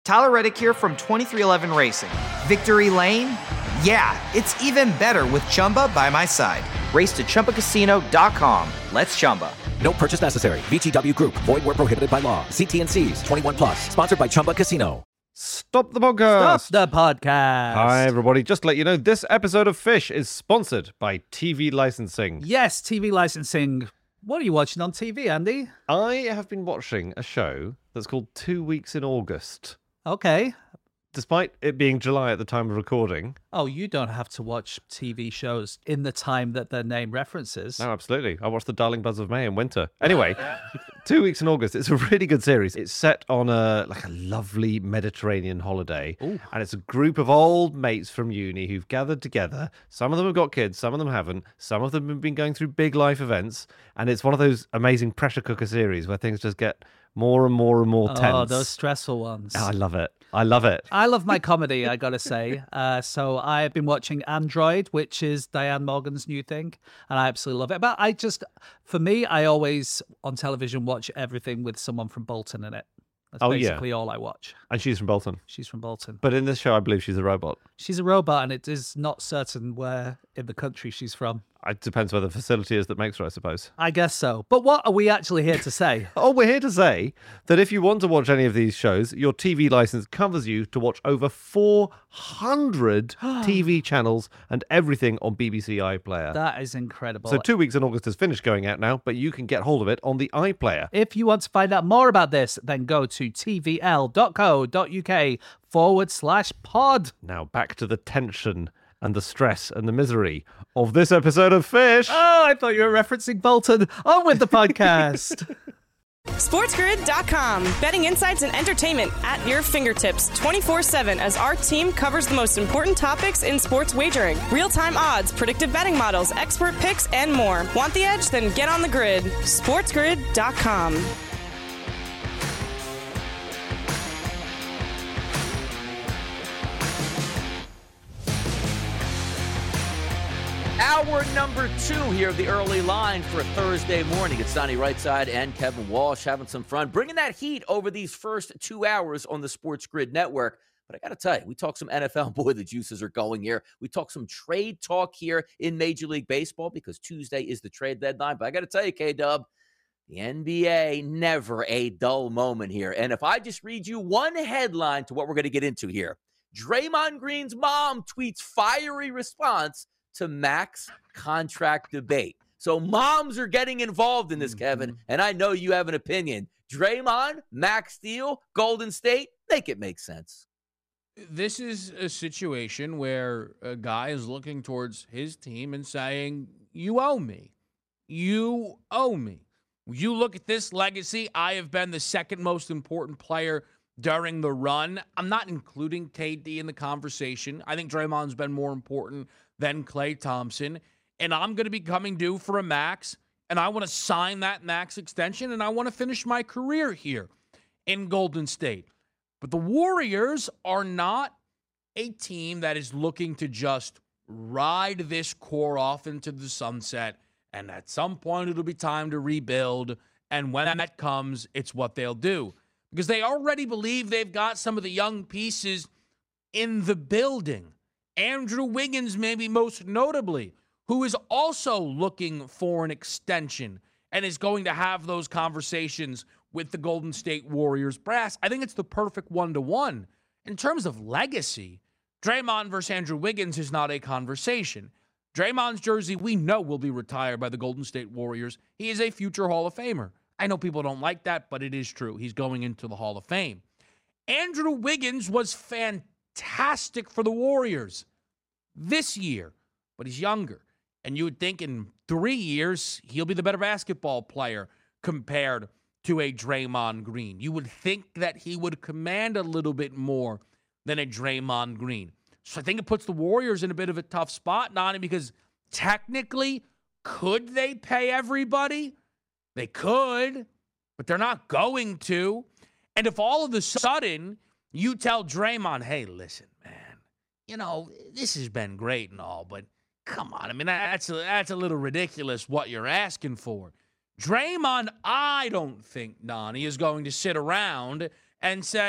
Tyler Reddick here from 2311 Racing. Victory Lane? Yeah, it's even better with Chumba by my side. Race to ChumbaCasino.com. Let's Chumba. No purchase necessary. VGW Group. Void where prohibited by law. See T&Cs. 21 plus. Sponsored by Chumba Casino. Stop the podcast. Stop the podcast. Hi, everybody. Just to let you know, this episode of Fish is sponsored by TV Licensing. Yes, TV licensing. What are you watching on TV, Andy? I have been watching a show that's called 2 Weeks in August. Okay. Despite it being July at the time of recording. Oh, you don't have to watch TV shows in the time that their name references. No, absolutely. I watched The Darling Buzz of May in winter. Anyway, 2 Weeks in August. It's a really good series. It's set on a lovely Mediterranean holiday. Ooh. And it's a group of old mates from uni who've gathered together. Some of them have got kids, some of them haven't. Some of them have been going through big life events. And it's one of those amazing pressure cooker series where things just get more and more and more tense. Oh, those stressful ones. Oh, I love it. I love it. I love my comedy, I gotta say. So I've been watching Android, which is Diane Morgan's new thing, and I absolutely love it. But for me, I always on television watch everything with someone from Bolton in it. That's basically all I watch. And she's from Bolton. She's from Bolton. But in this show, I believe she's a robot. She's a robot, and it is not certain where in the country she's from. It depends where the facility is that makes her, I suppose. I guess so. But what are we actually here to say? Oh, we're here to say that if you want to watch any of these shows, your TV license covers you to watch over 400 TV channels and everything on BBC iPlayer. That is incredible. So 2 Weeks in August has finished going out now, but you can get hold of it on the iPlayer. If you want to find out more about this, then go to tvl.co.uk/pod. Now back to the tension and the stress and the misery of this episode of Fish. Oh, I thought you were referencing Bolton. On with the podcast. SportsGrid.com. Betting insights and entertainment at your fingertips 24/7 as our team covers the most important topics in sports wagering. Real-time odds, predictive betting models, expert picks, and more. Want the edge? Then get on the grid. SportsGrid.com. Hour number 2 here of the early line for a Thursday morning. It's Donnie Rightside and Kevin Walsh having some fun, bringing that heat over these first 2 hours on the Sports Grid Network. But I got to tell you, we talk some NFL. Boy, the juices are going here. We talk some trade talk here in Major League Baseball because Tuesday is the trade deadline. But I got to tell you, K-Dub, the NBA, never a dull moment here. And if I just read you one headline to what we're going to get into here, Draymond Green's mom tweets fiery response to Max contract debate. So moms are getting involved in this, Kevin, and I know you have an opinion. Draymond, Max Steel, Golden State, make it make sense. This is a situation where a guy is looking towards his team and saying, you owe me. You owe me. You look at this legacy. I have been the second most important player during the run. I'm not including KD in the conversation. I think Draymond's been more important than Klay Thompson. And I'm going to be coming due for a max. And I want to sign that max extension. And I want to finish my career here in Golden State. But the Warriors are not a team that is looking to just ride this core off into the sunset. And at some point, it'll be time to rebuild. And when that comes, it's what they'll do. Because they already believe they've got some of the young pieces in the building. Andrew Wiggins, maybe most notably, who is also looking for an extension and is going to have those conversations with the Golden State Warriors brass. I think it's the perfect 1-to-1. In terms of legacy, Draymond versus Andrew Wiggins is not a conversation. Draymond's jersey, we know, will be retired by the Golden State Warriors. He is a future Hall of Famer. I know people don't like that, but it is true. He's going into the Hall of Fame. Andrew Wiggins was fantastic for the Warriors this year, but he's younger. And you would think in 3 years, he'll be the better basketball player compared to a Draymond Green. You would think that he would command a little bit more than a Draymond Green. So I think it puts the Warriors in a bit of a tough spot, Nani, because technically, could they pay everybody? They could, but they're not going to. And if all of a sudden you tell Draymond, hey, listen, man, you know, this has been great and all, but come on. I mean, that's a little ridiculous what you're asking for. Draymond, I don't think, Donnie, is going to sit around and say,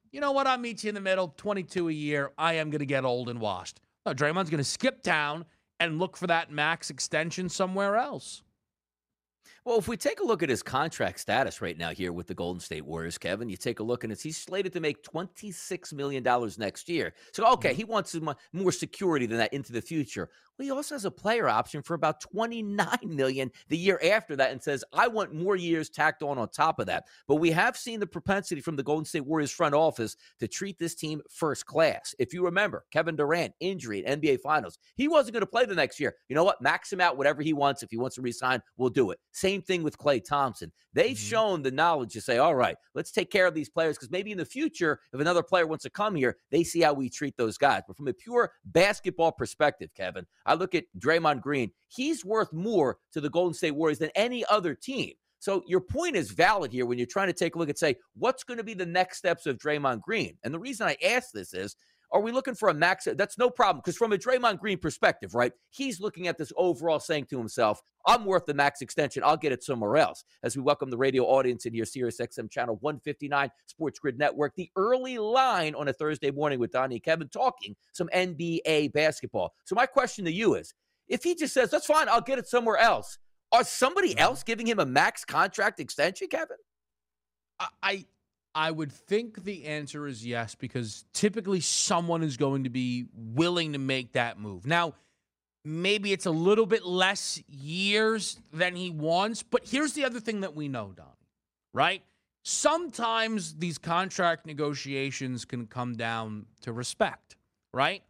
you know what? I'll meet you in the middle, 22 a year. I am going to get old and washed. No, Draymond's going to skip town and look for that max extension somewhere else. Well, if we take a look at his contract status right now here with the Golden State Warriors, Kevin, you take a look and he's slated to make $26 million next year. So, okay, he wants some more security than that into the future. Well, he also has a player option for about $29 million the year after that and says, I want more years tacked on top of that. But we have seen the propensity from the Golden State Warriors front office to treat this team first class. If you remember, Kevin Durant, injury at NBA Finals. He wasn't going to play the next year. You know what? Max him out, whatever he wants. If he wants to resign, we'll do it. Same thing with Klay Thompson. They've shown the knowledge to say, all right, let's take care of these players because maybe in the future, if another player wants to come here, they see how we treat those guys. But from a pure basketball perspective, Kevin, I look at Draymond Green. He's worth more to the Golden State Warriors than any other team. So your point is valid here when you're trying to take a look and say, what's going to be the next steps of Draymond Green? And the reason I ask this is, are we looking for a max? That's no problem because from a Draymond Green perspective, right, he's looking at this overall saying to himself, I'm worth the max extension. I'll get it somewhere else. As we welcome the radio audience in here, Sirius XM channel 159, Sports Grid Network, the early line on a Thursday morning with Donnie and Kevin talking some NBA basketball. So my question to you is, if he just says, that's fine, I'll get it somewhere else, are somebody else giving him a max contract extension, Kevin? I would think the answer is yes, because typically someone is going to be willing to make that move. Now, maybe it's a little bit less years than he wants, but here's the other thing that we know, Donnie, right? Sometimes these contract negotiations can come down to respect, right?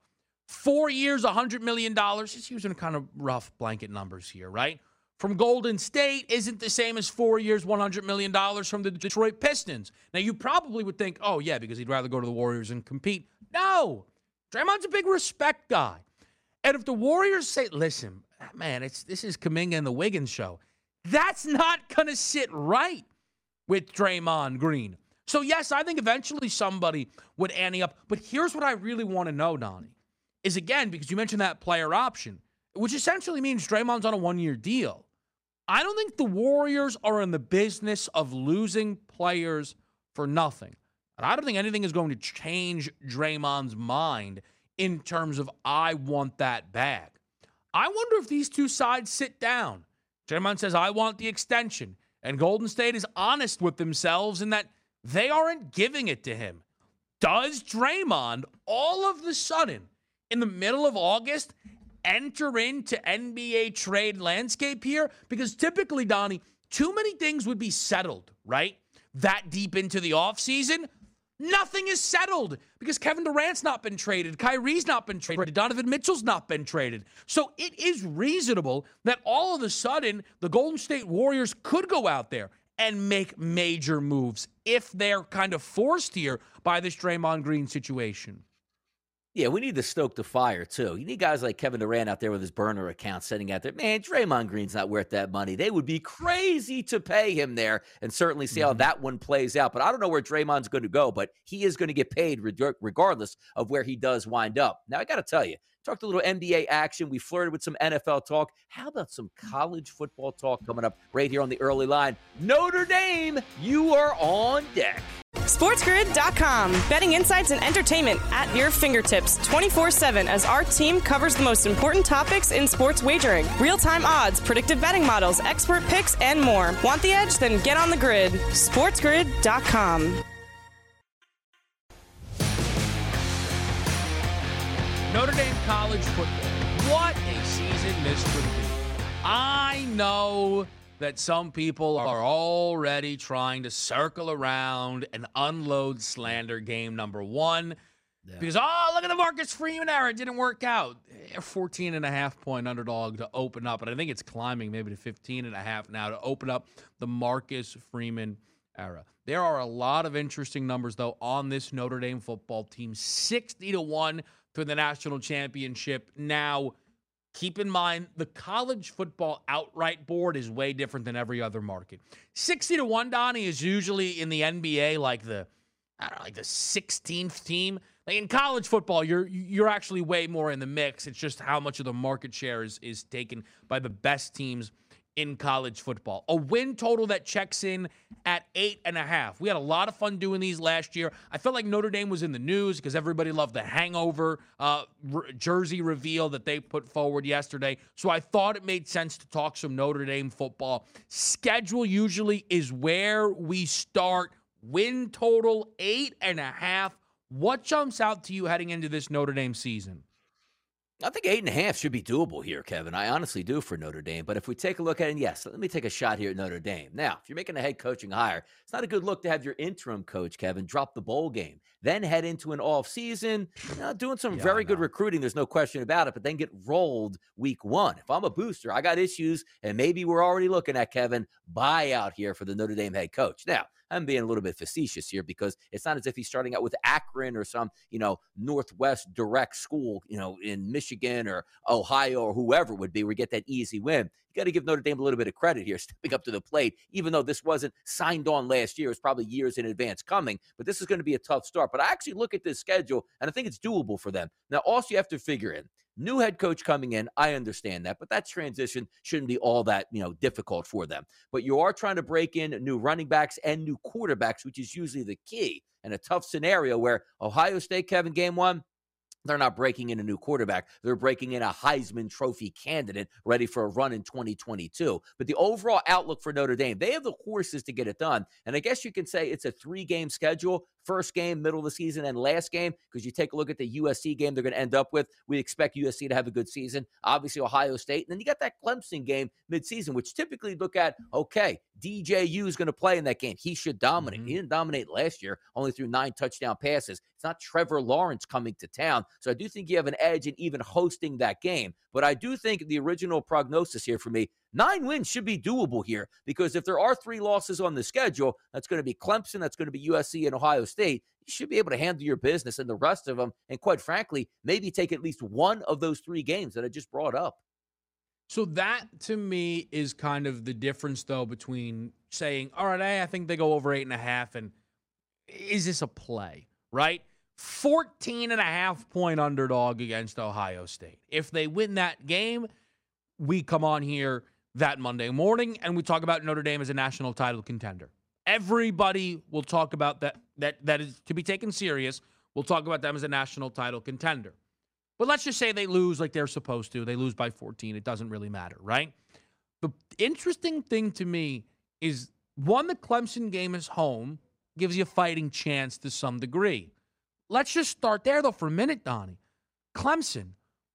4 years, $100 million, just using kind of rough blanket numbers here, right? From Golden State isn't the same as 4 years, $100 million from the Detroit Pistons. Now, you probably would think, oh, yeah, because he'd rather go to the Warriors and compete. No. Draymond's a big respect guy. And if the Warriors say, listen, man, this is Kuminga and the Wiggins show, that's not going to sit right with Draymond Green. So, yes, I think eventually somebody would ante up. But here's what I really want to know, Donnie, is, again, because you mentioned that player option, which essentially means Draymond's on a one-year deal. I don't think the Warriors are in the business of losing players for nothing. And I don't think anything is going to change Draymond's mind in terms of, I want that bag. I wonder if these two sides sit down. Draymond says, I want the extension. And Golden State is honest with themselves in that they aren't giving it to him. Does Draymond all of a sudden, in the middle of August, enter into NBA trade landscape here? Because typically, Donnie, too many things would be settled, right? That deep into the offseason, nothing is settled because Kevin Durant's not been traded. Kyrie's not been traded. Donovan Mitchell's not been traded. So it is reasonable that all of a sudden the Golden State Warriors could go out there and make major moves if they're kind of forced here by this Draymond Green situation. Yeah, we need to stoke the fire, too. You need guys like Kevin Durant out there with his burner account sitting out there. Man, Draymond Green's not worth that money. They would be crazy to pay him there and certainly see how that one plays out. But I don't know where Draymond's going to go, but he is going to get paid regardless of where he does wind up. Now, I got to tell you, talked a little NBA action. We flirted with some NFL talk. How about some college football talk coming up right here on the early line? Notre Dame, you are on deck. SportsGrid.com. Betting insights and entertainment at your fingertips 24/7 as our team covers the most important topics in sports wagering. Real-time odds, predictive betting models, expert picks, and more. Want the edge? Then get on the grid. SportsGrid.com. Notre Dame college football. What a season this could be. I know that some people are already trying to circle around and unload slander game number one. Yeah. Because, look at the Marcus Freeman era. It didn't work out. 14.5-point underdog to open up. And I think it's climbing maybe to 15.5 now to open up the Marcus Freeman era. There are a lot of interesting numbers, though, on this Notre Dame football team. 60-1 to the national championship. Now, keep in mind, the college football outright board is way different than every other market. 60-1, Donnie, is usually in the NBA like the 16th team. Like in college football, you're actually way more in the mix. It's just how much of the market share is taken by the best teams in college football. A win total that checks in at 8.5. We had a lot of fun doing these last year. I felt like Notre Dame was in the news because everybody loved the hangover jersey reveal that they put forward yesterday. So I thought it made sense to talk some Notre Dame football. Schedule usually is where we start. Win total 8.5. What jumps out to you heading into this Notre Dame season? I think 8.5 should be doable here, Kevin. I honestly do for Notre Dame. But if we take a look at it, and yes, let me take a shot here at Notre Dame. Now, if you're making a head coaching hire, it's not a good look to have your interim coach, Kevin, drop the bowl game, then head into an off season, doing some very good recruiting. There's no question about it, but then get rolled week one. If I'm a booster, I got issues, and maybe we're already looking at, Kevin, buyout here for the Notre Dame head coach. Now, I'm being a little bit facetious here because it's not as if he's starting out with Akron or some, Northwest direct school, in Michigan or Ohio or whoever it would be, where we get that easy win. You got to give Notre Dame a little bit of credit here, stepping up to the plate, even though this wasn't signed on last year. It's probably years in advance coming, but this is going to be a tough start. But I actually look at this schedule, and I think it's doable for them. Now, also you have to figure in, new head coach coming in, I understand that, but that transition shouldn't be all that, difficult for them. But you are trying to break in new running backs and new quarterbacks, which is usually the key. And a tough scenario where Ohio State, Kevin, game one, they're not breaking in a new quarterback. They're breaking in a Heisman Trophy candidate ready for a run in 2022. But the overall outlook for Notre Dame, they have the horses to get it done. And I guess you can say it's a 3-game schedule. First game, middle of the season, and last game, because you take a look at the USC game they're going to end up with. We expect USC to have a good season. Obviously, Ohio State. And then you got that Clemson game midseason, which typically look at, okay, DJU is going to play in that game. He should dominate. He didn't dominate last year, only threw 9 touchdown passes. It's not Trevor Lawrence coming to town. So I do think you have an edge in even hosting that game. But I do think the original prognosis here for me, 9 wins should be doable here, because if there are 3 losses on the schedule, that's going to be Clemson, that's going to be USC and Ohio State. You should be able to handle your business and the rest of them. And quite frankly, maybe take at least one of those 3 games that I just brought up. So that, to me, is kind of the difference, though, between saying, all right, I think they go over 8.5, and is this a play, right? 14.5-point underdog against Ohio State. If they win that game, we come on here that Monday morning and we talk about Notre Dame as a national title contender. Everybody will talk about that is to be taken serious. We'll talk about them as a national title contender. But let's just say they lose like they're supposed to. They lose by 14. It doesn't really matter, right? The interesting thing to me is, one, the Clemson game is home, gives you a fighting chance to some degree. Let's just start there, though, for a minute, Donnie. Clemson,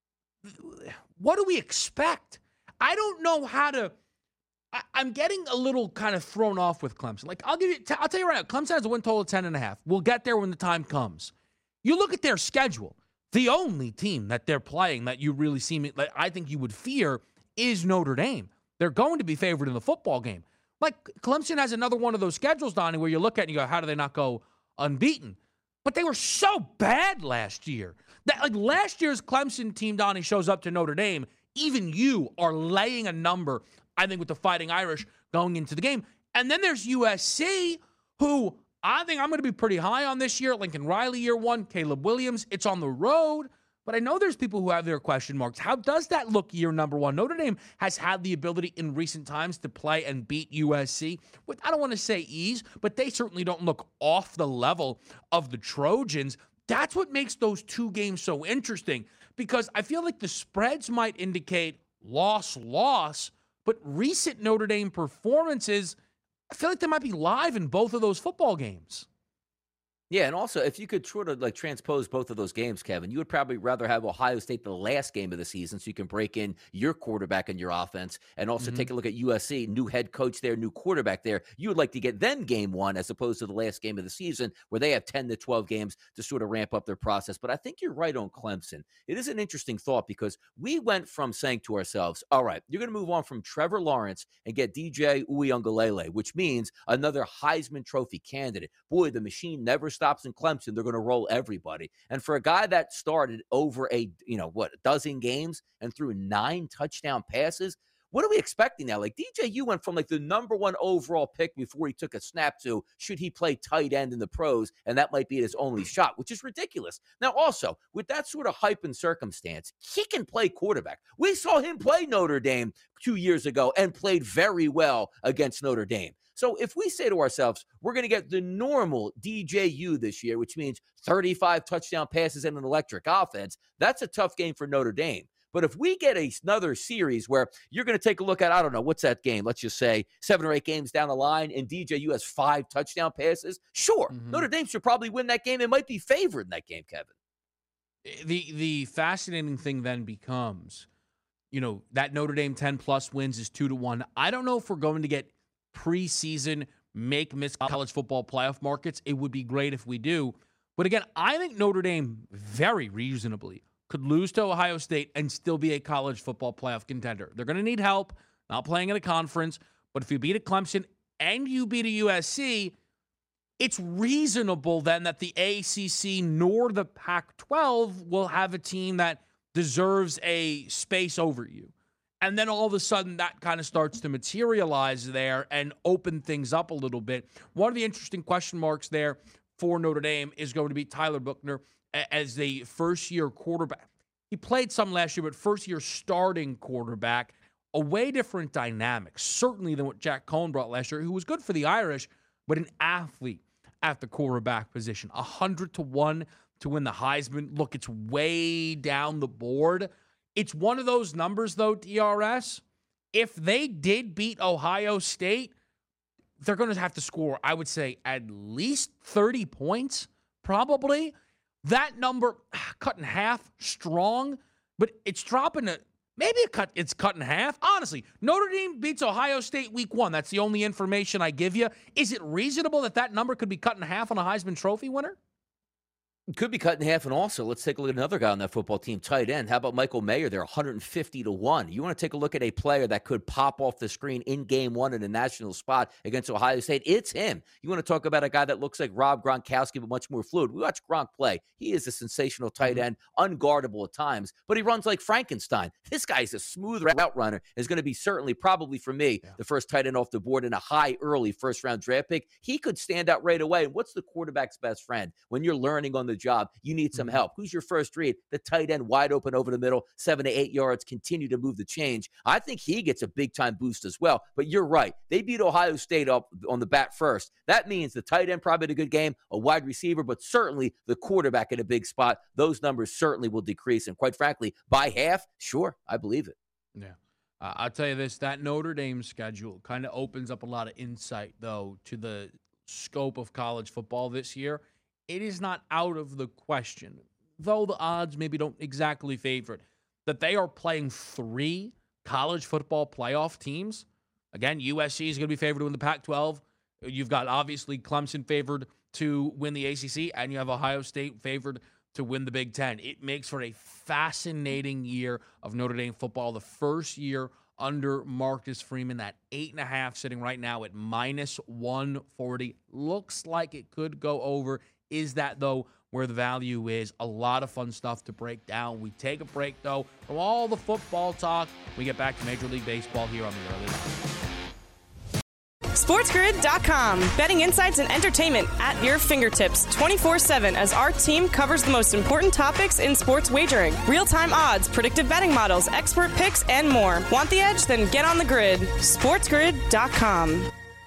what do we expect? I don't know how to. I'm getting a little kind of thrown off with Clemson. Like, I'll tell you right now, Clemson has a win total of 10.5. We'll get there when the time comes. You look at their schedule. The only team that they're playing that you really see, that I think you would fear, is Notre Dame. They're going to be favored in the football game. Like, Clemson has another one of those schedules, Donnie, where you look at it and you go, how do they not go unbeaten? But they were so bad last year. Like, last year's Clemson team, Donnie, shows up to Notre Dame. Even you are laying a number, I think, with the Fighting Irish going into the game. And then there's USC, who I think I'm going to be pretty high on this year. Lincoln Riley, year one. Caleb Williams. It's on the road. But I know there's people who have their question marks. How does that look year number one? Notre Dame has had the ability in recent times to play and beat USC with, I don't want to say ease, but they certainly don't look off the level of the Trojans. That's what makes those 2 games so interesting, because I feel like the spreads might indicate loss, but recent Notre Dame performances, I feel like they might be live in both of those football games. Yeah, and also, if you could sort of like transpose both of those games, Kevin, you would probably rather have Ohio State the last game of the season so you can break in your quarterback and your offense, and also take a look at USC, new head coach there, new quarterback there. You would like to get them game one as opposed to the last game of the season where they have 10 to 12 games to sort of ramp up their process. But I think you're right on Clemson. It is an interesting thought, because we went from saying to ourselves, all right, you're going to move on from Trevor Lawrence and get DJ Uiagalelei, which means another Heisman Trophy candidate. Boy, the machine never stops in Clemson. They're going to roll everybody. And for a guy that started over a dozen games and threw 9 touchdown passes, what are we expecting now? Like DJU went from like the number 1 overall pick before he took a snap to should he play tight end in the pros, and that might be his only shot, which is ridiculous. Now, also, with that sort of hype and circumstance, he can play quarterback. We saw him play Notre Dame 2 years ago and played very well against Notre Dame. So if we say to ourselves, we're going to get the normal DJU this year, which means 35 touchdown passes and an electric offense, that's a tough game for Notre Dame. But if we get another series where you're going to take a look at, I don't know, what's that game? Let's just say 7 or 8 games down the line and DJU has 5 touchdown passes. Sure, Notre Dame should probably win that game. It might be favored in that game, Kevin. The fascinating thing then becomes, that Notre Dame 10-plus wins is 2-1. I don't know if we're going to get preseason miss college football playoff markets. It would be great if we do. But again, I think Notre Dame very reasonably could lose to Ohio State and still be a college football playoff contender. They're going to need help, not playing in a conference. But if you beat a Clemson and you beat a USC, it's reasonable then that the ACC nor the Pac-12 will have a team that deserves a space over you. And then all of a sudden, that kind of starts to materialize there and open things up a little bit. One of the interesting question marks there for Notre Dame is going to be Tyler Buchner as the first-year quarterback. He played some last year, but first-year starting quarterback, a way different dynamic, certainly than what Jack Cohn brought last year, who was good for the Irish, but an athlete at the quarterback position. 100-1 to win the Heisman. Look, it's way down the board. It's one of those numbers, though, DRS. If they did beat Ohio State, they're going to have to score, I would say, at least 30 points, probably. That number, cut in half, strong, but it's dropping to maybe it's cut in half. Honestly, Notre Dame beats Ohio State week 1. That's the only information I give you. Is it reasonable that number could be cut in half on a Heisman Trophy winner? Could be cut in half. And also, let's take a look at another guy on that football team, tight end. How about Michael Mayer? They're 150-1. You want to take a look at a player that could pop off the screen in game 1 in a national spot against Ohio State? It's him. You want to talk about a guy that looks like Rob Gronkowski, but much more fluid. We watch Gronk play. He is a sensational tight end, unguardable at times, but he runs like Frankenstein. This guy's a smooth route runner. Is going to be certainly, probably for me, the first tight end off the board in a high early first-round draft pick. He could stand out right away. And what's the quarterback's best friend? When you're learning on the job, you need some help. Who's your first read? The tight end wide open over the middle, 7 to 8 yards, continue to move the change. I think he gets a big-time boost as well. But you're right. They beat Ohio State up on the bat first. That means the tight end probably had a good game, a wide receiver, but certainly the quarterback at a big spot. Those numbers certainly will decrease. And quite frankly, by half, sure, I believe it. Yeah. I'll tell you this, that Notre Dame schedule kind of opens up a lot of insight, though, to the scope of college football this year. It is not out of the question, though the odds maybe don't exactly favor it, that they are playing 3 college football playoff teams. Again, USC is going to be favored to win the Pac-12. You've got, obviously, Clemson favored to win the ACC, and you have Ohio State favored to win the Big Ten. It makes for a fascinating year of Notre Dame football. The first year under Marcus Freeman, that 8.5 sitting right now at -140. Looks like it could go over. Is that, though, where the value is? A lot of fun stuff to break down. We take a break, though, from all the football talk. We get back to Major League Baseball here on the Early Line. SportsGrid.com. Betting insights and entertainment at your fingertips 24/7 as our team covers the most important topics in sports wagering. Real-time odds, predictive betting models, expert picks, and more. Want the edge? Then get on the grid. SportsGrid.com.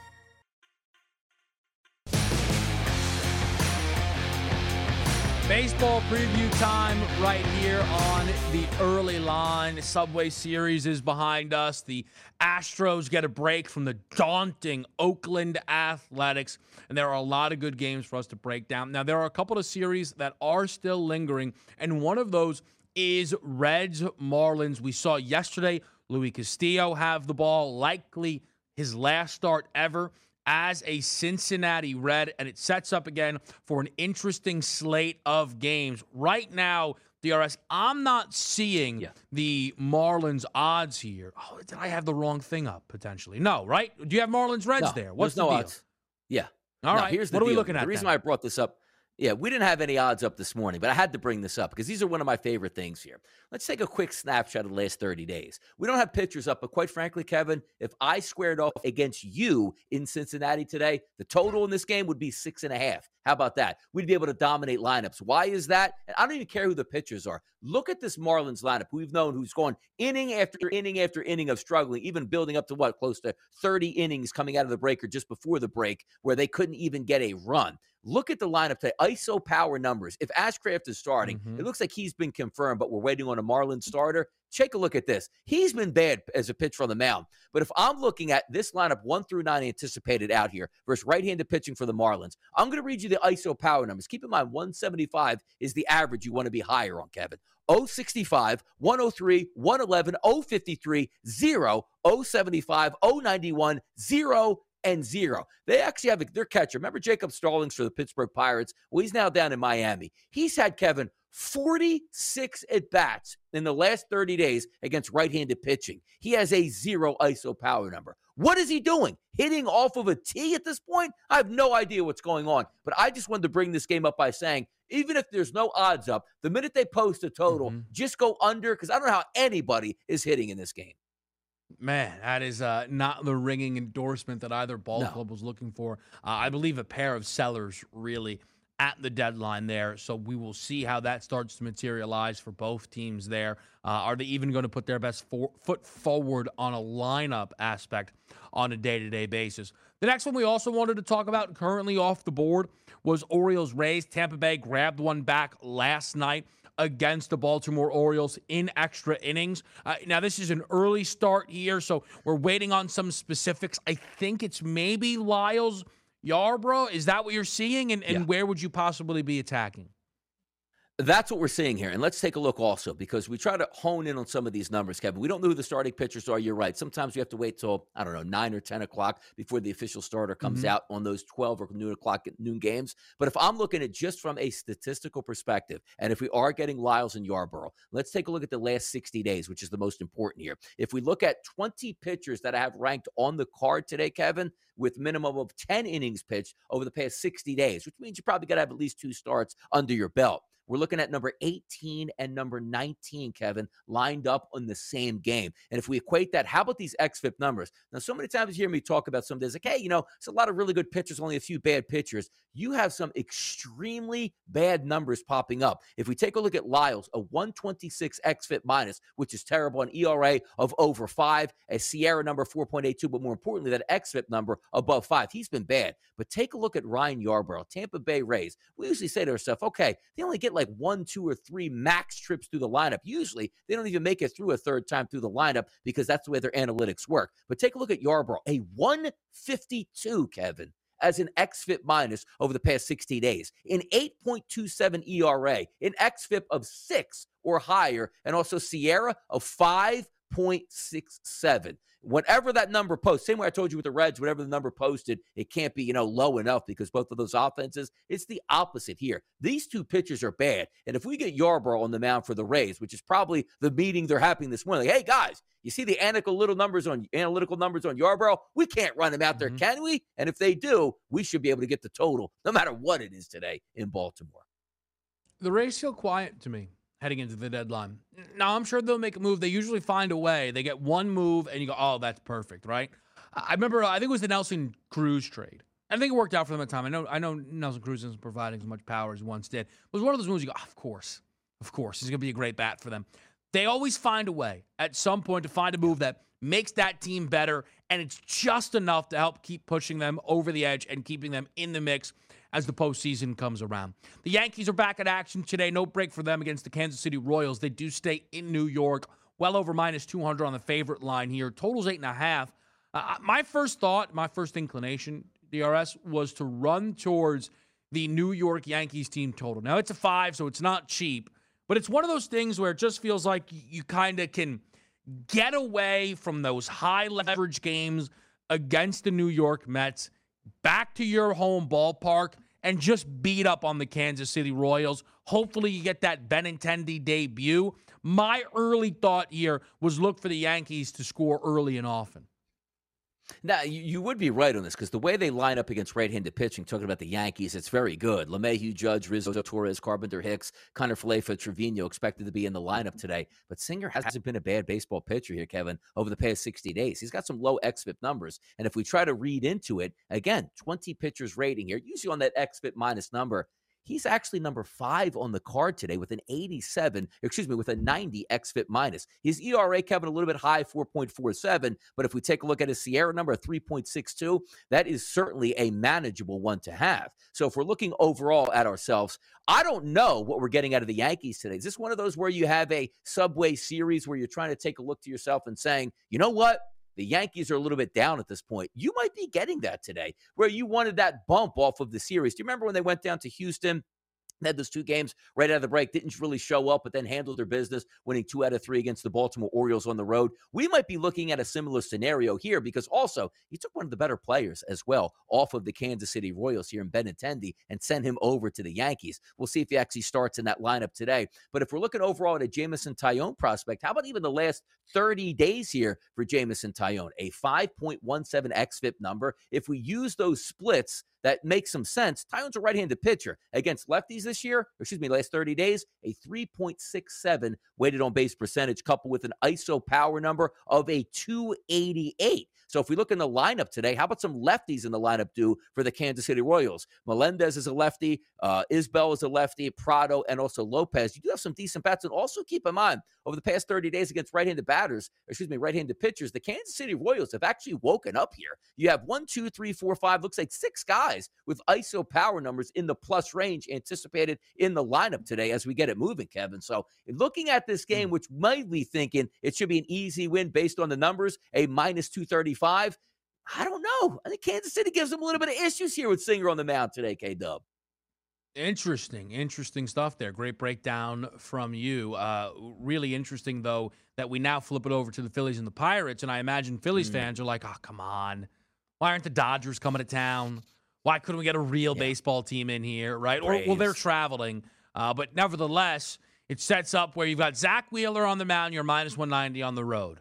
Baseball preview time right here on the Early Line. Subway Series is behind us. The Astros get a break from the daunting Oakland Athletics, and there are a lot of good games for us to break down. Now, there are a couple of series that are still lingering, and one of those is Reds-Marlins. We saw yesterday Luis Castillo have the ball, likely his last start ever as a Cincinnati Red, and it sets up again for an interesting slate of games. Right now, DRS, I'm not seeing the Marlins odds here. Oh, did I have the wrong thing up, potentially? No, right? Do you have Marlins Reds there? What's the deal? Odds. Yeah. All right. Here's the what are we deal. looking at? The reason why I brought this up, Yeah, we didn't have any odds up this morning, but I had to bring this up because these are one of my favorite things here. Let's take a quick snapshot of the last 30 days. We don't have pictures up, but quite frankly, Kevin, if I squared off against you in Cincinnati today, the total in this game would be 6.5. How about that? We'd be able to dominate lineups. Why is that? And I don't even care who the pitchers are. Look at this Marlins lineup. We've known who's gone inning after inning after inning of struggling, even building up to close to 30 innings coming out of the break or just before the break where they couldn't even get a run. Look at the lineup today. ISO power numbers. If Ashcraft is starting, it looks like he's been confirmed, but we're waiting on a Marlins starter. Take a look at this. He's been bad as a pitcher on the mound. But if I'm looking at this lineup 1 through 9 anticipated out here versus right-handed pitching for the Marlins, I'm going to read you the ISO power numbers. Keep in mind, 175 is the average you want to be higher on, Kevin. 065, 103, 111, 053, 0, 075, 091, 0, and 0. They actually have their catcher. Remember Jacob Stallings for the Pittsburgh Pirates? Well, he's now down in Miami. He's had, Kevin, 46 at-bats in the last 30 days against right-handed pitching. He has a 0 ISO power number. What is he doing? Hitting off of a tee at this point? I have no idea what's going on. But I just wanted to bring this game up by saying, even if there's no odds up, the minute they post a total, just go under, because I don't know how anybody is hitting in this game. Man, that is not the ringing endorsement that either ball club was looking for. I believe a pair of sellers really at the deadline there. So we will see how that starts to materialize for both teams there. Are they even going to put their best foot forward on a lineup aspect on a day-to-day basis? The next one we also wanted to talk about, currently off the board, was Orioles-Rays. Tampa Bay grabbed one back last night against the Baltimore Orioles in extra innings. Now, this is an early start here, so we're waiting on some specifics. I think it's maybe Lyles Yarbrough. Is that what you're seeing? And where would you possibly be attacking? That's what we're seeing here. And let's take a look also, because we try to hone in on some of these numbers, Kevin. We don't know who the starting pitchers are. You're right. Sometimes we have to wait till, 9 or 10 o'clock before the official starter comes out on those 12 or noon games. But if I'm looking at just from a statistical perspective, and if we are getting Lyles and Yarbrough, let's take a look at the last 60 days, which is the most important here. If we look at 20 pitchers that I have ranked on the card today, Kevin, with minimum of 10 innings pitched over the past 60 days, which means you probably got to have at least 2 starts under your belt. We're looking at number 18 and number 19, Kevin, lined up on the same game. And if we equate that, how about these XFIP numbers? Now, so many times you hear me talk about some days like, hey, it's a lot of really good pitchers, only a few bad pitchers. You have some extremely bad numbers popping up. If we take a look at Lyles, a 126 XFIP minus, which is terrible, an ERA of over 5, a Sierra number 4.82, but more importantly, that XFIP number above 5. He's been bad. But take a look at Ryan Yarbrough, Tampa Bay Rays. We usually say to ourselves, okay, they only get like 1, 2, or 3 max trips through the lineup. Usually, they don't even make it through a third time through the lineup because that's the way their analytics work. But take a look at Yarbrough, a 152, Kevin, as an XFIP minus over the past 60 days, an 8.27 ERA, an XFIP of 6 or higher, and also Sierra of 5.67. Whatever that number posts, same way I told you with the Reds, whatever the number posted, it can't be, low enough because both of those offenses, it's the opposite here. These two pitchers are bad. And if we get Yarbrough on the mound for the Rays, which is probably the meeting they're having this morning, like, hey, guys, you see the analytical numbers on Yarbrough? We can't run him out there, can we? And if they do, we should be able to get the total, no matter what it is today in Baltimore. The Rays feel quiet to me heading into the deadline. Now, I'm sure they'll make a move. They usually find a way. They get one move, and you go, oh, that's perfect, right? I remember, I think it was the Nelson Cruz trade. I think it worked out for them at the time. I know Nelson Cruz isn't providing as much power as he once did. It was one of those moves you go, of course. He's going to be a great bat for them. They always find a way at some point to find a move that makes that team better, and it's just enough to help keep pushing them over the edge and keeping them in the mix as the postseason comes around. The Yankees are back in action today. No break for them against the Kansas City Royals. They do stay in New York, well over minus 200 on the favorite line here. Total's 8.5. My first thought, my first inclination, DRS, was to run towards the New York Yankees team total. Now, it's a 5, so it's not cheap, but it's one of those things where it just feels like you kind of can get away from those high leverage games against the New York Mets, back to your home ballpark, and just beat up on the Kansas City Royals. Hopefully you get that Benintendi debut. My early thought here was look for the Yankees to score early and often. Now, you would be right on this because the way they line up against right-handed pitching, talking about the Yankees, it's very good. LeMahieu, Judge, Rizzo, Torres, Carpenter, Hicks, Connor Falefa, Trevino expected to be in the lineup today. But Singer hasn't been a bad baseball pitcher here, Kevin, over the past 60 days. He's got some low xFIP numbers. And if we try to read into it, again, 20 pitchers rating here, usually on that xFIP minus number, he's actually number 5 on the card today with an 90 xFIP minus. His ERA, Kevin, a little bit high, 4.47. But if we take a look at his Sierra number, 3.62, that is certainly a manageable one to have. So if we're looking overall at ourselves, I don't know what we're getting out of the Yankees today. Is this one of those where you have a Subway Series where you're trying to take a look to yourself and saying, you know what? The Yankees are a little bit down at this point. You might be getting that today, where you wanted that bump off of the series. Do you remember when they went down to Houston? They had those 2 games right out of the break, didn't really show up, but then handled their business, winning 2 out of 3 against the Baltimore Orioles on the road. We might be looking at a similar scenario here because also he took one of the better players as well off of the Kansas City Royals here in Benintendi and sent him over to the Yankees. We'll see if he actually starts in that lineup today. But if we're looking overall at a Jameson Taillon prospect, how about even the last 30 days here for Jameson Taillon? A 5.17 xFIP number. If we use those splits, that makes some sense. Taillon's a right-handed pitcher. Against lefties this year, last 30 days, a 3.67 weighted on base percentage, coupled with an ISO power number of a 288. So if we look in the lineup today, how about some lefties in the lineup do for the Kansas City Royals? Melendez is a lefty, Isbell is a lefty, Prado, and also Lopez. You do have some decent bats. And also keep in mind, over the past 30 days against right-handed pitchers, the Kansas City Royals have actually woken up here. You have 1, 2, 3, 4, 5, looks like 6 guys with ISO power numbers in the plus range anticipated in the lineup today as we get it moving, Kevin. So looking at this game, which might be thinking it should be an easy win based on the numbers, a minus 235, I don't know. I think Kansas City gives them a little bit of issues here with Singer on the mound today, K-Dub. Interesting stuff there. Great breakdown from you. Really interesting, though, that we now flip it over to the Phillies and the Pirates, and I imagine Phillies fans are like, oh, come on. Why aren't the Dodgers coming to town? Why couldn't we get a real baseball team in here, right? Or, well, they're traveling. But nevertheless, it sets up where you've got Zach Wheeler on the mound, you're minus 190 on the road.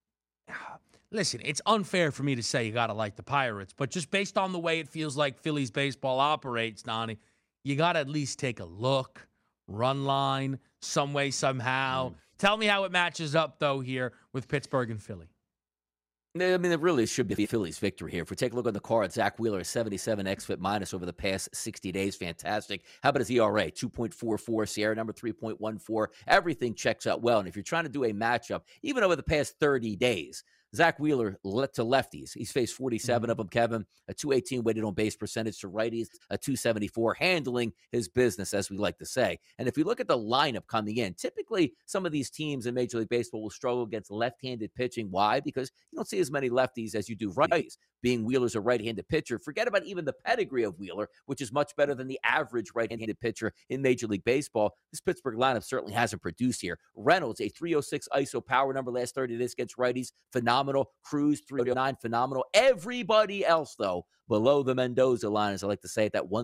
Listen, it's unfair for me to say you got to like the Pirates, but just based on the way it feels like Phillies baseball operates, Donnie, you got to at least take a look, run line, some way, somehow. Tell me how it matches up, though, here with Pittsburgh and Philly. I mean, it really should be Philly's victory here. If we take a look at the card, Zach Wheeler, 77 xFIP minus over the past 60 days. Fantastic. How about his ERA? 2.44, Sierra number 3.14. Everything checks out well. And if you're trying to do a matchup, even over the past 30 days, Zach Wheeler to lefties. He's faced 47 of them, Kevin. A 218 weighted on base percentage to righties, a 274, handling his business, as we like to say. And if we look at the lineup coming in, typically some of these teams in Major League Baseball will struggle against left-handed pitching. Why? Because you don't see as many lefties as you do righties. Being Wheeler's a right-handed pitcher, forget about even the pedigree of Wheeler, which is much better than the average right-handed pitcher in Major League Baseball. This Pittsburgh lineup certainly hasn't produced here. Reynolds, a 306 ISO power number last 30 days against righties, phenomenal. Cruz, 309, phenomenal. Everybody else, though, below the Mendoza line, as I like to say, at that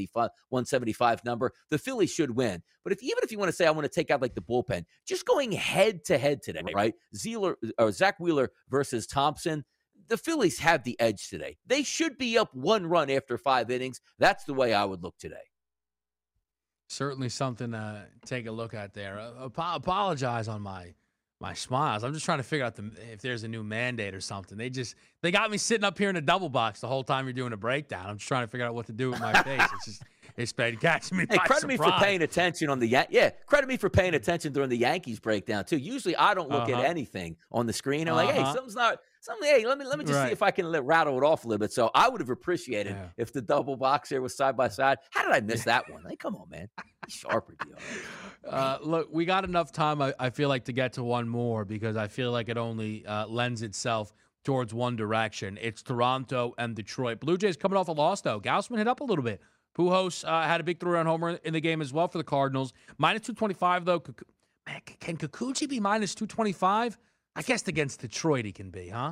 175 number. The Phillies should win. But even if you want to say I want to take out like the bullpen, just going head-to-head today, right? Zach Wheeler versus Thompson, the Phillies have the edge today. They should be up 1 run after 5 innings. That's the way I would look today. Certainly something to take a look at there. Apologize on my smiles. I'm just trying to figure out if there's a new mandate or something. They got me sitting up here in a double box the whole time you're doing a breakdown. I'm just trying to figure out what to do with my face. It's been catching me by surprise. Credit me for paying attention on credit me for paying attention during the Yankees breakdown too. Usually I don't look at anything on the screen. I'm like, hey, something's not. Hey, let me just see if I can rattle it off a little bit. So I would have appreciated if the double box there was side by side. How did I miss that one? Like, come on, man. Be sharper, deal. Look, we got enough time, I feel like, to get to one more because I feel like it only lends itself towards one direction. It's Toronto and Detroit. Blue Jays coming off a loss, though. Gausman hit up a little bit. Pujols had a big 3-run homer in the game as well for the Cardinals. Minus 225, though. Man, can Kikuchi be minus 225? I guess against Detroit he can be, huh?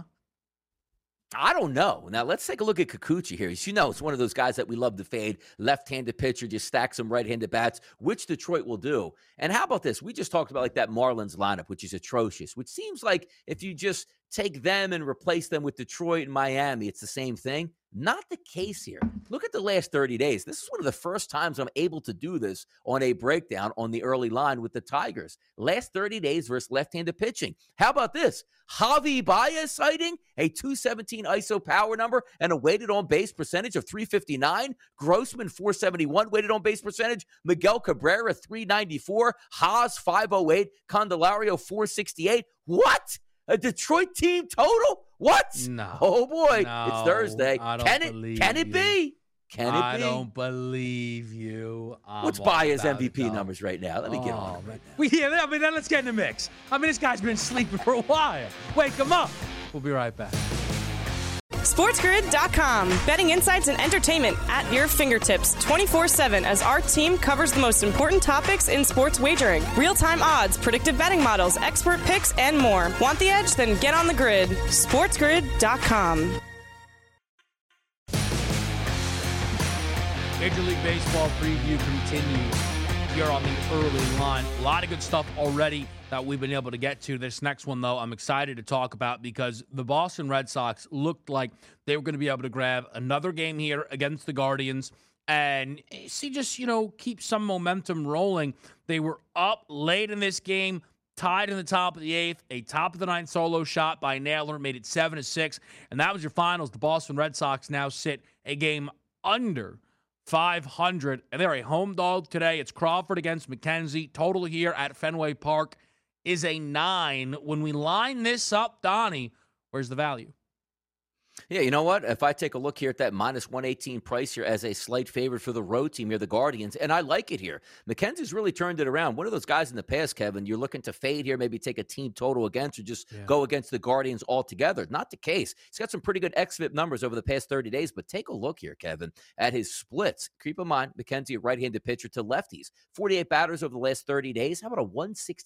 I don't know. Now, let's take a look at Kikuchi here. As you know, it's one of those guys that we love to fade. Left-handed pitcher, just stack some right-handed bats, which Detroit will do. And how about this? We just talked about like that Marlins lineup, which is atrocious, which seems like if you just take them and replace them with Detroit and Miami. It's the same thing. Not the case here. Look at the last 30 days. This is one of the first times I'm able to do this on a breakdown on the early line with the Tigers. Last 30 days versus left-handed pitching. How about this? Javi Baez sighting, a 217 ISO power number and a weighted on base percentage of 359. Grossman, 471 weighted on base percentage. Miguel Cabrera, 394. Haas, 508. Candelario, 468. What? A Detroit team total? What? No. Oh, boy. No, it's Thursday. I don't Can believe it you. be? Can it be? I don't believe you. What's Baez MVP numbers right now? Let me get on it right now. Well, yeah, I mean, then let's get in the mix. I mean, this guy's been sleeping for a while. Wake him up. We'll be right back. SportsGrid.com. Betting insights and entertainment at your fingertips 24/7 as our team covers the most important topics in sports wagering. Real-time odds, predictive betting models, expert picks, and more. Want the edge? Then get on the grid. SportsGrid.com. Major League Baseball preview continues here on the early line. A lot of good stuff already that we've been able to get to. This next one, though, I'm excited to talk about because the Boston Red Sox looked like they were going to be able to grab another game here against the Guardians and keep some momentum rolling. They were up late in this game, tied in the top of the eighth. A top of the ninth solo shot by Naylor made it 7-6, and that was your finals. The Boston Red Sox now sit a game under 500, and they're a home dog today. It's Crawford against McKenzie. Total here at Fenway Park is a 9. When we line this up, Donnie, where's the value? Yeah, you know what? If I take a look here at that minus 118 price here as a slight favorite for the road team here, the Guardians, and I like it here. McKenzie's really turned it around. One of those guys in the past, Kevin, you're looking to fade here, maybe take a team total against or just go against the Guardians altogether. Not the case. He's got some pretty good xFIP numbers over the past 30 days, but take a look here, Kevin, at his splits. Keep in mind, McKenzie, a right-handed pitcher to lefties. 48 batters over the last 30 days. How about a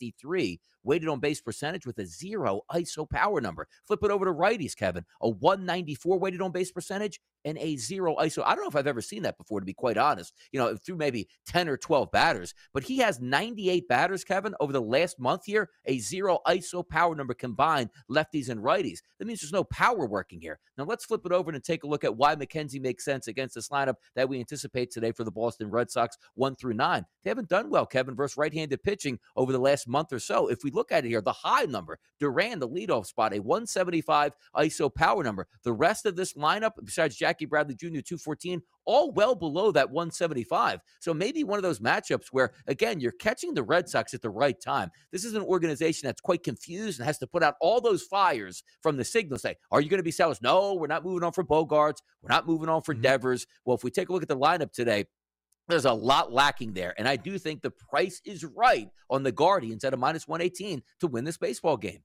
163 weighted on base percentage with a 0 ISO power number? Flip it over to righties, Kevin. A 194 weighted on base percentage and a 0 ISO. I don't know if I've ever seen that before, to be quite honest, through maybe 10 or 12 batters, but he has 98 batters, Kevin, over the last month here, a 0 ISO power number combined, lefties and righties. That means there's no power working here. Now let's flip it over and take a look at why McKenzie makes sense against this lineup that we anticipate today for the Boston Red Sox 1-9. They haven't done well, Kevin, versus right-handed pitching over the last month or so. If we look at it here, the high number, Duran, the leadoff spot, a 175 ISO power number. The rest of this lineup, besides Jackie Bradley Jr., 214, all well below that 175. So maybe one of those matchups where, again, you're catching the Red Sox at the right time. This is an organization that's quite confused and has to put out all those fires from the signal. Say, are you going to be sellers? No, we're not moving on for Bogarts. We're not moving on for Devers. Well, if we take a look at the lineup today, there's a lot lacking there. And I do think the price is right on the Guardians at a minus 118 to win this baseball game.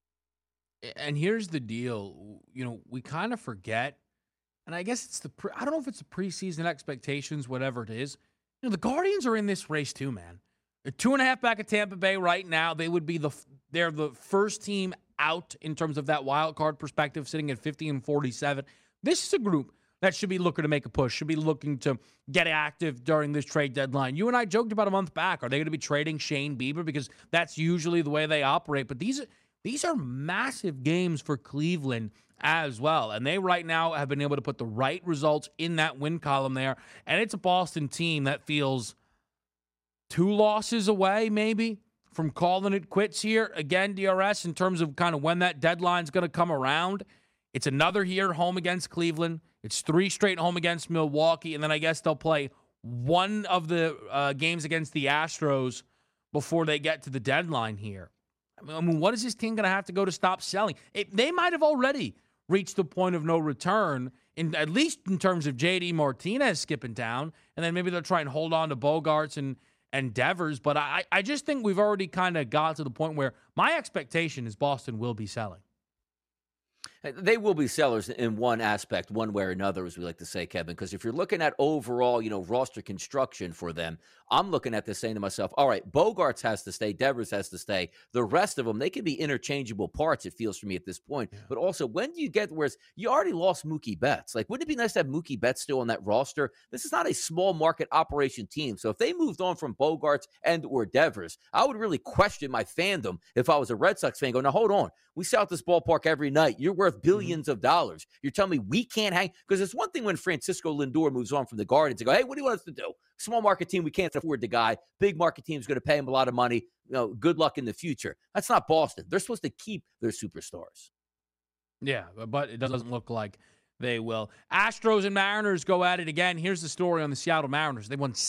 And here's the deal. We kind of forget, and I guess it's I don't know if it's the preseason expectations, whatever it is. The Guardians are in this race too, man. They're 2.5 back at Tampa Bay right now. They would be they're the first team out in terms of that wild card perspective, sitting at 50-47. This is a group that should be looking to make a push, should be looking to get active during this trade deadline. You and I joked about a month back. Are they going to be trading Shane Bieber? Because that's usually the way they operate. But these are massive games for Cleveland as well. And they right now have been able to put the right results in that win column there. And it's a Boston team that feels 2 losses away maybe from calling it quits here. Again, DRS, in terms of kind of when that deadline's going to come around. It's another here home against Cleveland. It's 3 straight home against Milwaukee. And then I guess they'll play one of the games against the Astros before they get to the deadline here. I mean, what is this team going to have to go to stop selling? They might have already reached the point of no return, at least in terms of J.D. Martinez skipping down, and then maybe they'll try and hold on to Bogarts and Devers. But I just think we've already kind of got to the point where my expectation is Boston will be selling. They will be sellers in one aspect, one way or another, as we like to say, Kevin, because if you're looking at overall, roster construction for them, I'm looking at this saying to myself, all right, Bogarts has to stay, Devers has to stay. The rest of them, they can be interchangeable parts, it feels for me at this point. Yeah. But also, when do you get where you already lost Mookie Betts? Like, wouldn't it be nice to have Mookie Betts still on that roster? This is not a small market operation team. So if they moved on from Bogarts and or Devers, I would really question my fandom if I was a Red Sox fan. Go, now hold on. We sell at this ballpark every night. You're worth billions of dollars. You're telling me we can't hang? Because it's one thing when Francisco Lindor moves on from the Guardians and go, hey, what do you want us to do? Small market team, we can't afford the guy. Big market team is going to pay him a lot of money. Good luck in the future. That's not Boston. They're supposed to keep their superstars. Yeah, but it doesn't look like they will. Astros and Mariners go at it again. Here's the story on the Seattle Mariners. They won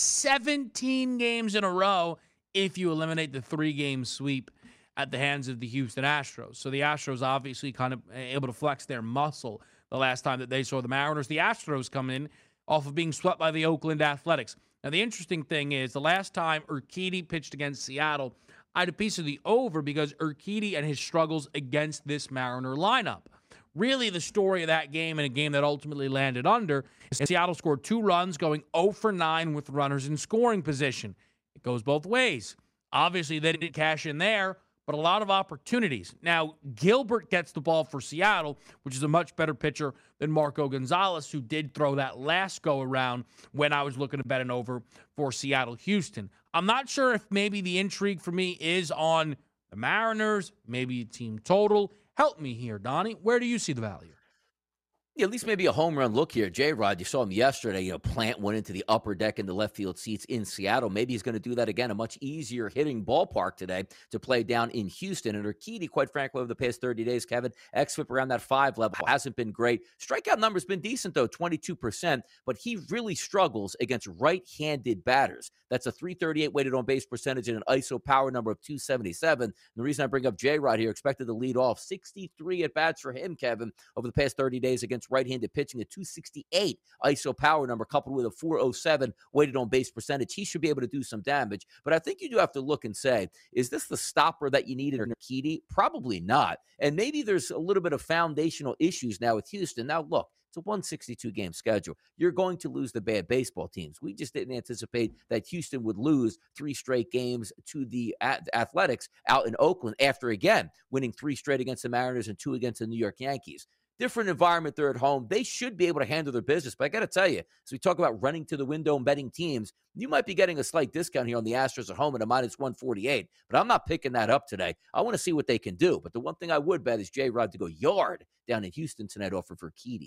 17 games in a row if you eliminate the 3-game sweep at the hands of the Houston Astros. So the Astros obviously kind of able to flex their muscle the last time that they saw the Mariners. The Astros come in off of being swept by the Oakland Athletics. Now, the interesting thing is the last time Urquidy pitched against Seattle, I had a piece of the over because Urquidy and his struggles against this Mariner lineup. Really, the story of that game, and a game that ultimately landed under, is Seattle scored 2 runs, going 0 for 9 with runners in scoring position. It goes both ways. Obviously, they didn't cash in there, but a lot of opportunities. Now, Gilbert gets the ball for Seattle, which is a much better pitcher than Marco Gonzalez, who did throw that last go-around when I was looking to bet an over for Seattle-Houston. I'm not sure if maybe the intrigue for me is on the Mariners, maybe a team total. Help me here, Donnie. Where do you see the value? Yeah, at least maybe a home run look here. J-Rod, you saw him yesterday, plant one into the upper deck in the left field seats in Seattle. Maybe he's going to do that again. A much easier hitting ballpark today to play down in Houston. And Urquidy, quite frankly, over the past 30 days, Kevin, xFIP around that 5 level hasn't been great. Strikeout number's been decent, though, 22%, but he really struggles against right-handed batters. That's a .338 weighted on base percentage and an ISO power number of 277. And the reason I bring up J-Rod here, expected to lead off 63 at-bats for him, Kevin, over the past 30 days against right-handed pitching, a 268 ISO power number coupled with a 407 weighted on base percentage. He should be able to do some damage. But I think you do have to look and say, is this the stopper that you needed in Urquidy? Probably not. And maybe there's a little bit of foundational issues now with Houston. Now, look, it's a 162-game schedule. You're going to lose the bad baseball teams. We just didn't anticipate that Houston would lose 3 straight games to the Athletics out in Oakland after, again, winning 3 straight against the Mariners and 2 against the New York Yankees. Different environment. They're at home. They should be able to handle their business. But I got to tell you, as we talk about running to the window and betting teams, you might be getting a slight discount here on the Astros at home at a -148. But I'm not picking that up today. I want to see what they can do. But the one thing I would bet is J-Rod to go yard down in Houston tonight offer for Urquidy.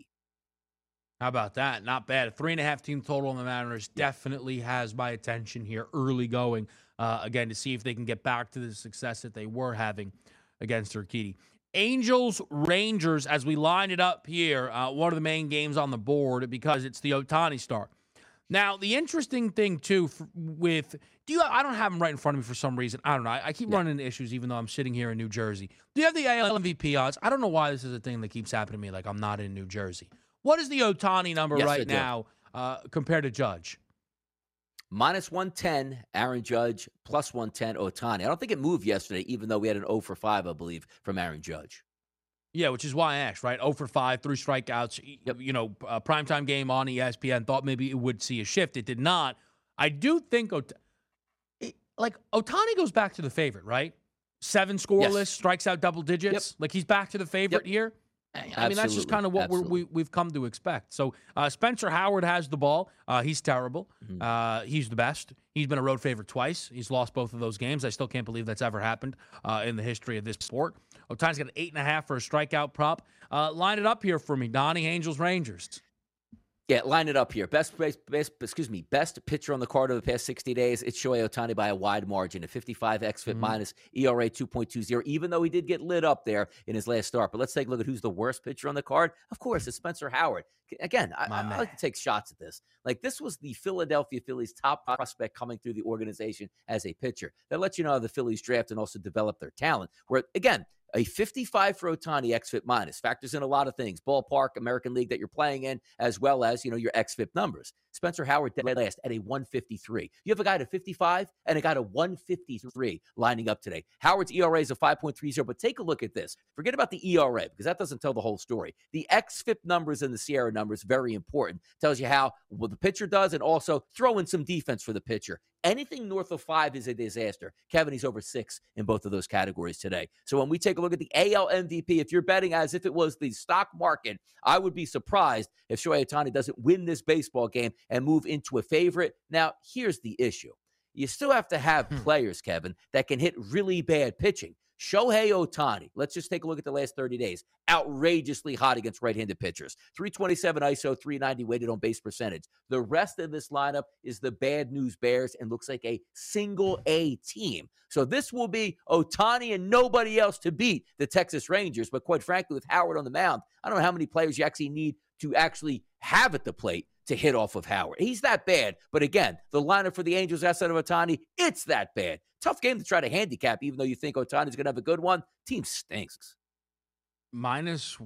How about that? Not bad. A 3.5 team total on the Mariners definitely has my attention here early going, again, to see if they can get back to the success that they were having against Urquidy. Angels, Rangers, as we line it up here, one of the main games on the board because it's the Ohtani start. Now, the interesting thing, too, I don't have them right in front of me for some reason. I don't know. I keep running into issues even though I'm sitting here in New Jersey. Do you have the AL MVP odds? I don't know why this is a thing that keeps happening to me, like I'm not in New Jersey. What is the Ohtani number right now compared to Judge? -110, Aaron Judge, +110, Ohtani. I don't think it moved yesterday, even though we had an 0 for 5, I believe, from Aaron Judge. Yeah, which is why I asked, right? 0 for 5, 3 strikeouts. Yep. Primetime game on ESPN. Thought maybe it would see a shift. It did not. I do think Ohtani goes back to the favorite, right? 7 scoreless, strikes out double digits. Like he's back to the favorite here. I mean, that's just kind of what we've come to expect. So Spencer Howard has the ball. He's terrible. He's the best. He's been a road favorite twice. He's lost both of those games. I still can't believe that's ever happened in the history of this sport. Ohtani's got an 8.5 for a strikeout prop. Line it up here for me, Donnie. Angels, Rangers. Yeah, line it up here. Best pitcher on the card over the past 60 days. It's Shohei Ohtani by a wide margin, a 55 xFIP minus, ERA 2.20, even though he did get lit up there in his last start. But let's take a look at who's the worst pitcher on the card. Of course, it's Spencer Howard. again, I like to take shots at this. Like, this was the Philadelphia Phillies' top prospect coming through the organization as a pitcher. That lets you know how the Phillies draft and also develop their talent. Where, again, a 55 for Ohtani xFIP minus factors in a lot of things, ballpark, American League that you're playing in, as well as, your xFIP numbers. Spencer Howard dead last at a 153. You have a guy at a 55 and a guy at a 153 lining up today. Howard's ERA is a 5.30, but take a look at this. Forget about the ERA because that doesn't tell the whole story. The xFIP numbers and the Sierra numbers, very important. Tells you how well the pitcher does and also throw in some defense for the pitcher. Anything north of 5 is a disaster. Kevin, he's over 6 in both of those categories today. So when we take a look at the AL MVP, if you're betting as if it was the stock market, I would be surprised if Shohei Ohtani doesn't win this baseball game and move into a favorite. Now, here's the issue. You still have to have players, Kevin, that can hit really bad pitching. Shohei Ohtani, let's just take a look at the last 30 days. Outrageously hot against right-handed pitchers. 327 ISO, 390 weighted on base percentage. The rest of this lineup is the bad news Bears and looks like a single A team. So this will be Ohtani and nobody else to beat the Texas Rangers. But quite frankly, with Howard on the mound, I don't know how many players you actually need to actually have at the plate to hit off of Howard. He's that bad. But again, the lineup for the Angels outside of Ohtani, it's that bad. Tough game to try to handicap, even though you think Ohtani's going to have a good one. Team stinks. Minus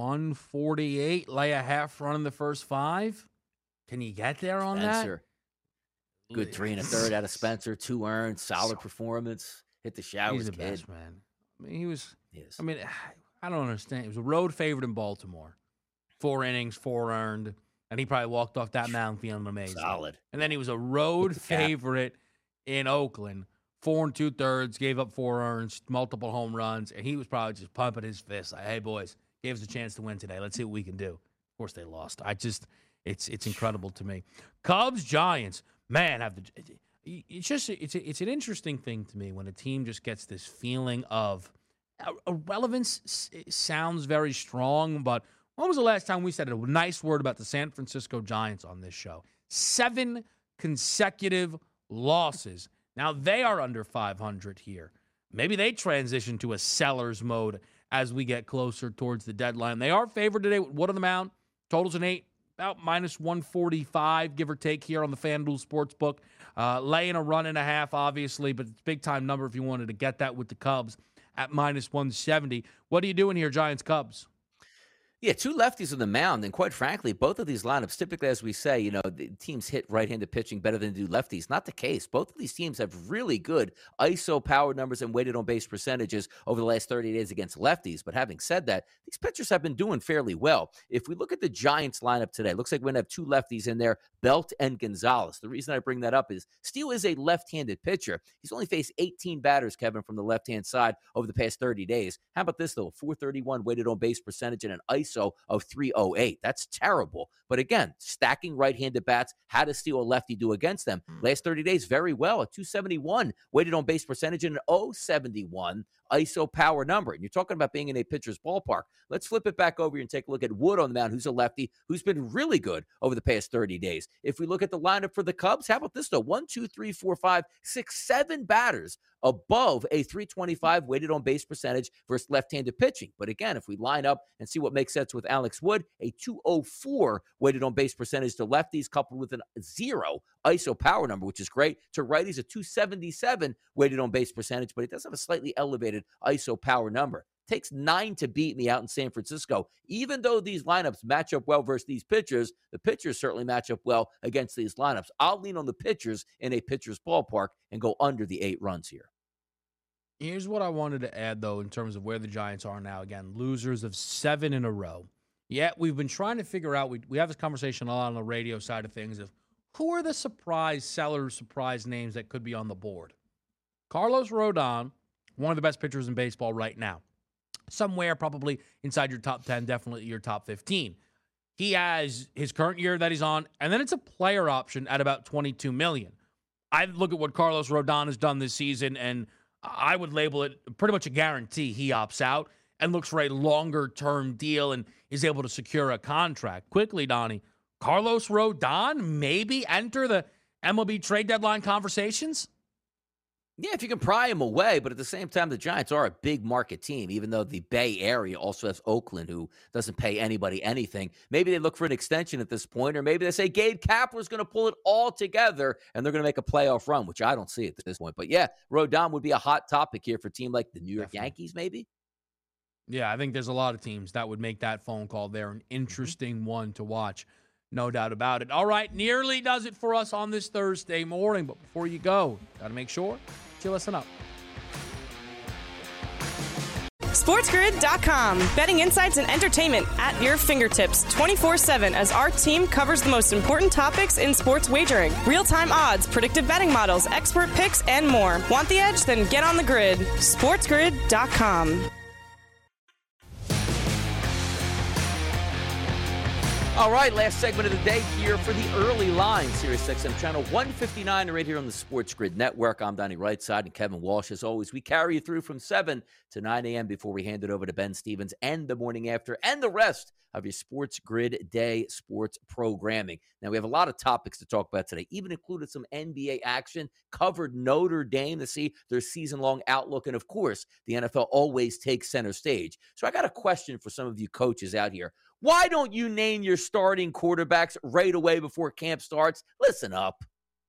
148, lay a half run in the first 5. Can you get there on Spencer. Good 3 1/3 out of Spencer. 2 earned. Solid performance. Hit the showers, He's the kid. best, man. I mean, he was. Yes. I mean, I don't understand. He was a road favorite in Baltimore. 4 innings, 4 earned. And he probably walked off that mound feeling amazing. Solid. And then he was a road favorite in Oakland. 4 2/3, gave up 4 earns, multiple home runs, and he was probably just pumping his fist like, "Hey boys, gave us a chance to win today. Let's see what we can do." Of course, they lost. It's incredible to me. Cubs, Giants, man, it's an interesting thing to me when a team just gets this feeling of irrelevance. Sounds very strong, but when was the last time we said a nice word about the San Francisco Giants on this show? 7 consecutive losses. Now they are under 500 here. Maybe they transition to a seller's mode as we get closer towards the deadline. They are favored today with Wood on the mound. Totals an 8, about minus 145, give or take here on the FanDuel Sportsbook. Laying a run and a half, obviously, but it's a big-time number if you wanted to get that with the Cubs at minus 170. What are you doing here, Giants-Cubs? Yeah, 2 lefties on the mound, and quite frankly, both of these lineups, typically, as we say, the teams hit right-handed pitching better than do lefties. Not the case. Both of these teams have really good ISO power numbers and weighted on base percentages over the last 30 days against lefties. But having said that, these pitchers have been doing fairly well. If we look at the Giants lineup today, it looks like we're going to have 2 lefties in there, Belt and Gonzalez. The reason I bring that up is Steele is a left-handed pitcher. He's only faced 18 batters, Kevin, from the left-hand side over the past 30 days. How about this, though? 431 weighted on base percentage and an ISO of 308. That's terrible. But again, stacking right-handed bats, how does Steele a lefty do against them? Last 30 days, very well. A 271 weighted on base percentage and an 071 ISO power number. And you're talking about being in a pitcher's ballpark. Let's flip it back over here and take a look at Wood on the mound, who's a lefty, who's been really good over the past 30 days. If we look at the lineup for the Cubs, how about this, though? 1, 2, 3, 4, 5, 6, 7 batters above a 325 weighted on base percentage versus left-handed pitching. But again, if we line up and see what makes sense with Alex Wood, a 204 weighted on base percentage to lefties coupled with a 0 ISO power number, which is great. To righties, a 277 weighted on base percentage, but it does have a slightly elevated ISO power number. Takes 9 to beat me out in San Francisco. Even though these lineups match up well versus these pitchers, the pitchers certainly match up well against these lineups. I'll lean on the pitchers in a pitcher's ballpark and go under the 8 runs here. Here's what I wanted to add, though, in terms of where the Giants are now. Again, losers of 7 in a row. Yet we've been trying to figure out, we have this conversation a lot on the radio side of things, of who are the surprise sellers, surprise names that could be on the board. Carlos Rodon, one of the best pitchers in baseball right now. Somewhere probably inside your top 10, definitely your top 15. He has his current year that he's on, and then it's a player option at about $22 million. I look at what Carlos Rodon has done this season, and I would label it pretty much a guarantee he opts out and looks for a longer-term deal and is able to secure a contract. Quickly, Donnie, Carlos Rodon maybe enter the MLB trade deadline conversations? Yeah, if you can pry them away, but at the same time, the Giants are a big market team, even though the Bay Area also has Oakland, who doesn't pay anybody anything. Maybe they look for an extension at this point, or maybe they say Gabe Kapler's going to pull it all together and they're going to make a playoff run, which I don't see at this point. But yeah, Rodon would be a hot topic here for a team like the New York Yankees, maybe. Yeah, I think there's a lot of teams that would make that phone call there an interesting one to watch. No doubt about it. All right, nearly does it for us on this Thursday morning. But before you go, got to make sure you listen up. SportsGrid.com. Betting insights and entertainment at your fingertips 24/7 as our team covers the most important topics in sports wagering. Real-time odds, predictive betting models, expert picks, and more. Want the edge? Then get on the grid. SportsGrid.com. All right, last segment of the day here for the early line, Sirius XM channel 159, right here on the Sports Grid Network. I'm Donnie Rightside and Kevin Walsh. As always, we carry you through from 7 to 9 a.m. before we hand it over to Ben Stevens and the morning after and the rest of your Sports Grid Day sports programming. Now, we have a lot of topics to talk about today, even included some NBA action, covered Notre Dame to see their season-long outlook, and of course, the NFL always takes center stage. So I got a question for some of you coaches out here. Why don't you name your starting quarterbacks right away before camp starts? Listen up.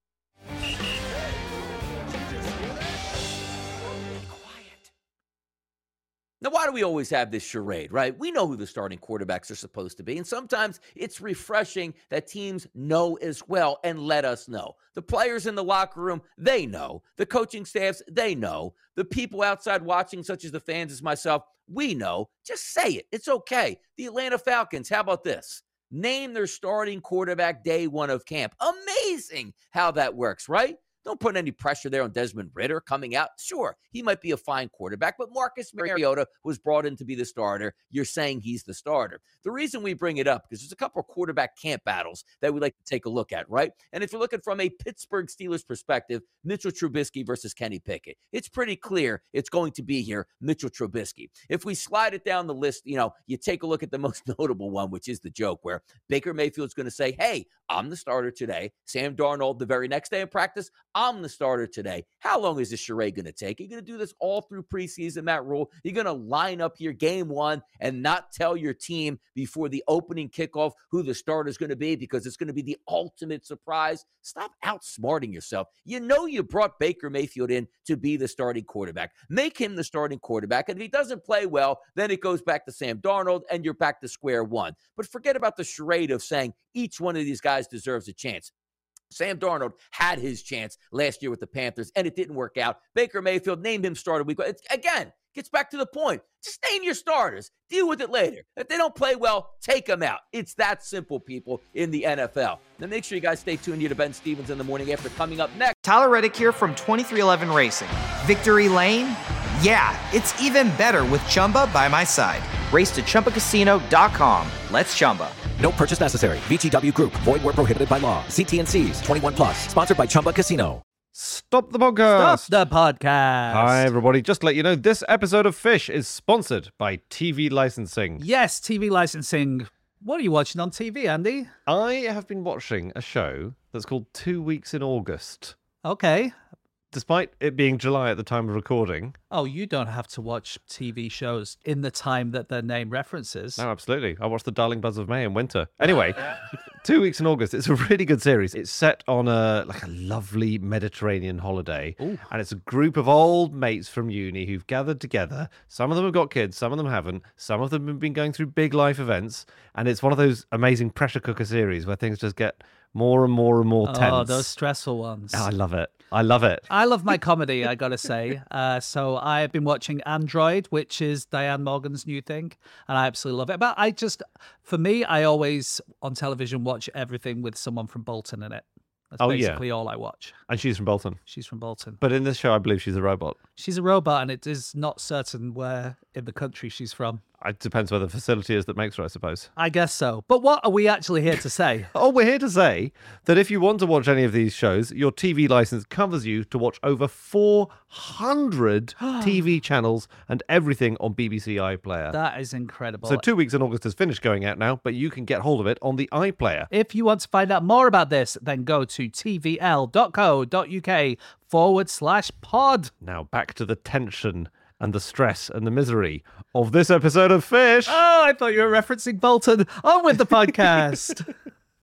Now, why do we always have this charade, right? We know who the starting quarterbacks are supposed to be, and sometimes it's refreshing that teams know as well and let us know. The players in the locker room, they know. The coaching staffs, they know. The people outside watching, such as the fans as myself, we know. Just say it. It's okay. The Atlanta Falcons, how about this? Name their starting quarterback day one of camp. Amazing how that works, right? Don't put any pressure there on Desmond Ridder coming out. Sure, he might be a fine quarterback, but Marcus Mariota was brought in to be the starter. You're saying he's the starter. The reason we bring it up, because there's a couple of quarterback camp battles that we'd like to take a look at, right? And if you're looking from a Pittsburgh Steelers perspective, Mitchell Trubisky versus Kenny Pickett. It's pretty clear it's going to be here, Mitchell Trubisky. If we slide it down the list, you take a look at the most notable one, which is the joke where Baker Mayfield's going to say, hey, I'm the starter today. Sam Darnold the very next day in practice, I'm the starter today. How long is this charade going to take? You're going to do this all through preseason, Matt Rule. You're going to line up your game one and not tell your team before the opening kickoff who the starter is going to be because it's going to be the ultimate surprise. Stop outsmarting yourself. You know you brought Baker Mayfield in to be the starting quarterback. Make him the starting quarterback. And if he doesn't play well, then it goes back to Sam Darnold and you're back to square one. But forget about the charade of saying each one of these guys deserves a chance. Sam Darnold had his chance last year with the Panthers, and it didn't work out. Baker Mayfield, named him starter week. Again, gets back to the point. Just name your starters. Deal with it later. If they don't play well, take them out. It's that simple, people, in the NFL. Now, make sure you guys stay tuned here to Ben Stevens in the morning after. Coming up next, Tyler Reddick here from 2311 Racing. Victory Lane? Yeah, it's even better with Chumba by my side. Race to ChumbaCasino.com. Let's Chumba. No purchase necessary. VGW Group. Void where prohibited by law. See T&Cs. 21 plus. Sponsored by Chumba Casino. Stop the podcast. Stop the podcast. Hi, everybody. Just to let you know, this episode of Fish is sponsored by TV licensing. Yes, TV licensing. What are you watching on TV, Andy? I have been watching a show that's called 2 Weeks in August. Okay. Despite it being July at the time of recording. Oh, you don't have to watch TV shows in the time that their name references. No, absolutely. I watched The Darling Buzz of May in winter. Anyway, 2 Weeks in August. It's a really good series. It's set on a lovely Mediterranean holiday. Ooh. And it's a group of old mates from uni who've gathered together. Some of them have got kids, some of them haven't. Some of them have been going through big life events. And it's one of those amazing pressure cooker series where things just get more and more and more tense. Oh, those stressful ones. Oh, I love it. I love it. I love my comedy, I gotta say. So I've been watching Android, which is Diane Morgan's new thing, and I absolutely love it. But for me, I always on television watch everything with someone from Bolton in it. That's basically all I watch. And she's from Bolton. She's from Bolton. But in this show, I believe she's a robot. She's a robot, and it is not certain where in the country she's from. It depends where the facility is that makes her, I suppose. I guess so. But what are we actually here to say? Oh, we're here to say that if you want to watch any of these shows, your TV license covers you to watch over 400 TV channels and everything on BBC iPlayer. That is incredible. So 2 weeks in August has finished going out now, but you can get hold of it on the iPlayer. If you want to find out more about this, then go to tvl.co.uk/pod. Now back to the tension and the stress and the misery of this episode of Fish. Oh, I thought you were referencing Bolton. On with the podcast.